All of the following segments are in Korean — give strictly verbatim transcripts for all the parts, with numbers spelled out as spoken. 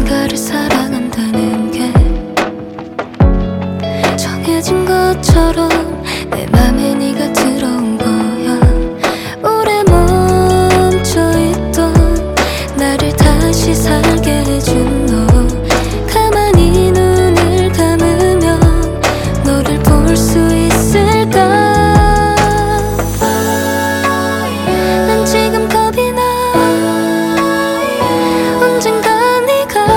누군가를 사랑한다는 게 정해진 것처럼 내 맘에 네가 들어온 거야. 오래 멈춰있던 나를 다시 살게 해준 너. 가만히 눈을 감으면 너를 볼 수 있을까. 난 지금 겁이 나. 언젠가 네가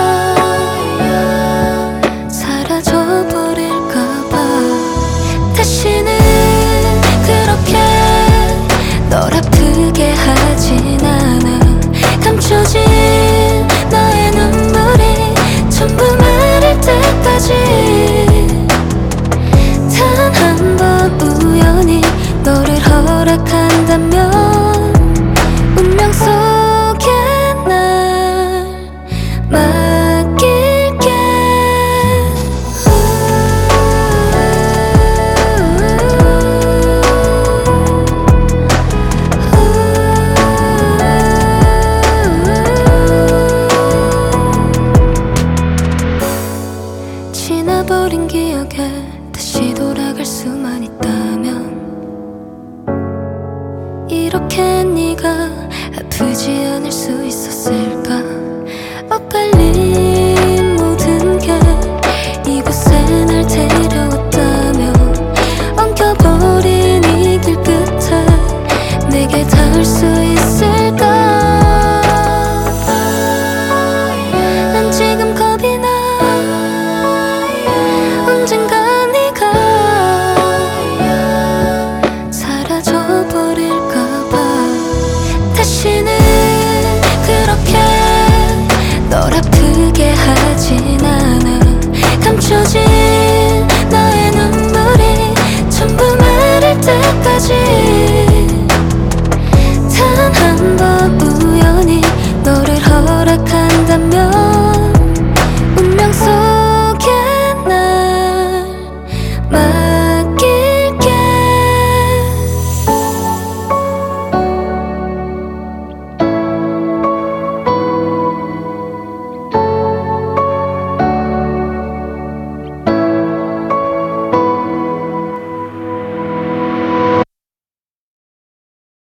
사라져버릴까봐. 다시는 그렇게 널 아프게 하진 않아. 감춰진 너의 눈물이 전부 마를 때까지. 단 한 번 우연히 너를 허락한다면 운명 속에 날 맡길게. 지나버린 기억에 다시 돌아갈 수만 있다.